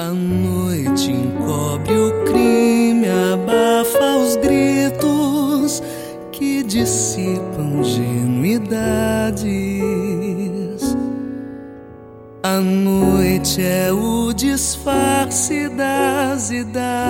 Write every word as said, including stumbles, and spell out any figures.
noite encobre o crime, abafa os gritos que dissipam ingenuidades. A noite é o disfarce das idades.